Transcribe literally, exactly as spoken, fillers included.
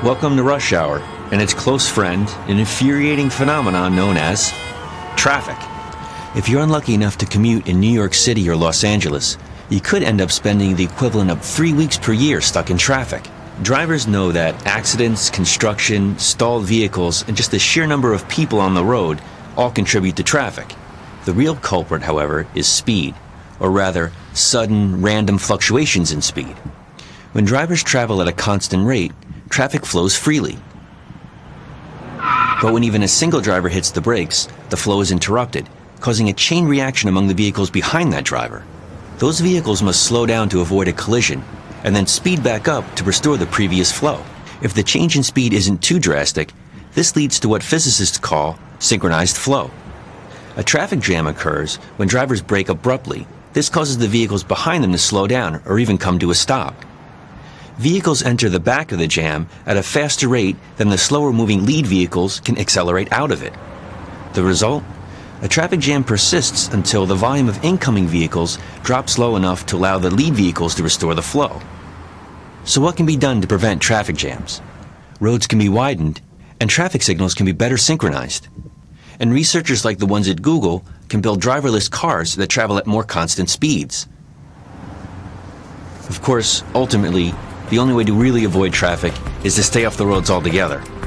Welcome to rush hour and its close friend, an infuriating phenomenon known as traffic. If you're unlucky enough to commute in New York City or Los Angeles, you could end up spending the equivalent of three weeks per year stuck in traffic. Drivers know that accidents, construction, stalled vehicles, and just the sheer number of people on the road all contribute to traffic. The real culprit, however, is speed, or rather, sudden, random fluctuations in speed. When drivers travel at a constant rate, traffic flows freely. But when even a single driver hits the brakes, the flow is interrupted, causing a chain reaction among the vehicles behind that driver. Those vehicles must slow down to avoid a collision, and then speed back up to restore the previous flow. If the change in speed isn't too drastic, this leads to what physicists call synchronized flow. A traffic jam occurs when drivers brake abruptly. This causes the vehicles behind them to slow down or even come to a stop. Vehicles enter the back of the jam at a faster rate than the slower-moving lead vehicles can accelerate out of it. The result? A traffic jam persists until the volume of incoming vehicles drops low enough to allow the lead vehicles to restore the flow. So what can be done to prevent traffic jams? Roads can be widened, and traffic signals can be better synchronized. And researchers like the ones at Google can build driverless cars that travel at more constant speeds. Of course, ultimately, the only way to really avoid traffic is to stay off the roads altogether.